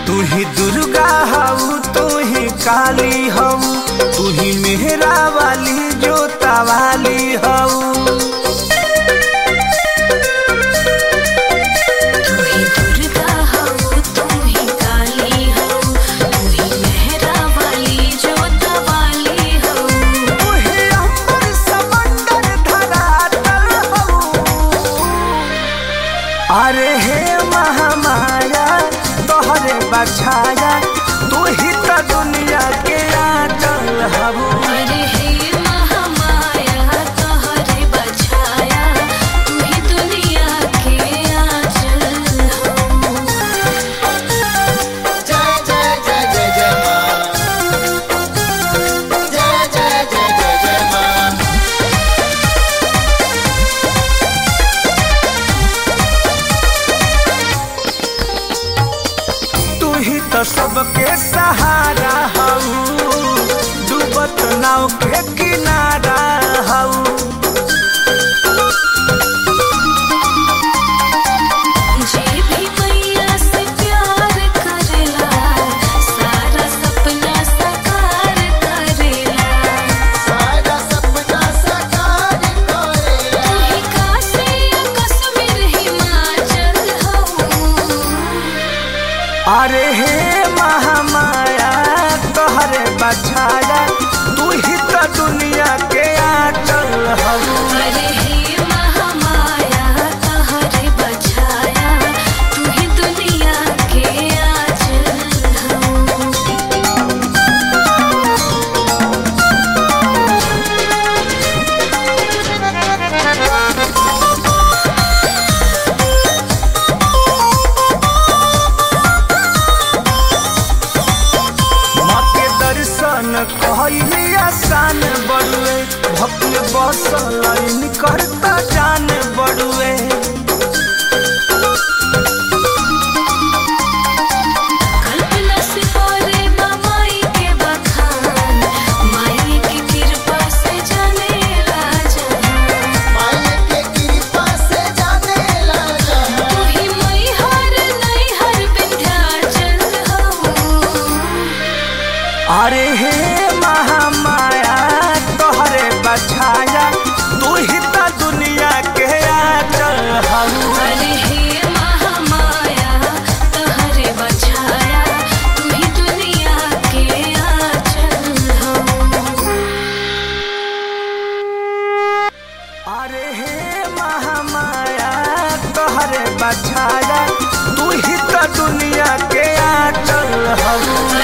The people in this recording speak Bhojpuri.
तू ही दुर्गा हऊ, तू ही काली हऊ, तू ही मेहरा वाली जोता वाली हऊ। अरे हे महामाया तोहरे बछाया, तू ही तो दुनिया के आंचल हबू। अरे हे महामाया तोहरे बछाया, तू ही दुनिया के आंचल हबू। जय जय जय जय जय माँ, जय जय जय जय जय माँ। तू ही तो सबके सहारा हऊ, डूबत नाव के किनारा हऊ। जे भी मैया से प्यार करेला, सारा सपना साकार करेला। सारा सपना साकार करेला। तू ही काशी कश्मीर हिमाचल हऊ। अरे हे महामाया तोहरे बछाया, तू ही तो दुनिया के आंचल हऊ। अरे हे महामाया तोहरे बछाया, तू ही दुनिया के आंचल हऊ। माँ के दर्शन कहली आसान बड़ुए, भक्त बसल करता जान बड़ुए। कल्पना से परे बा माई के बखान, माई की कृपा से जानेला जहान। माई के कृपा से जानेला जहान। तू ही मैहर नैहर विंध्याचल हऊ। अरे हे महामाया तोहरे बछाया, तू ही तो दुनिया के आंचल हऊ। अरे हे महामाया तोहरे बछाया, तू ही दुनिया के आंचल हऊ। अरे हे महामाया तोहरे बछाया, तू ही तो दुनिया के आंचल हऊ।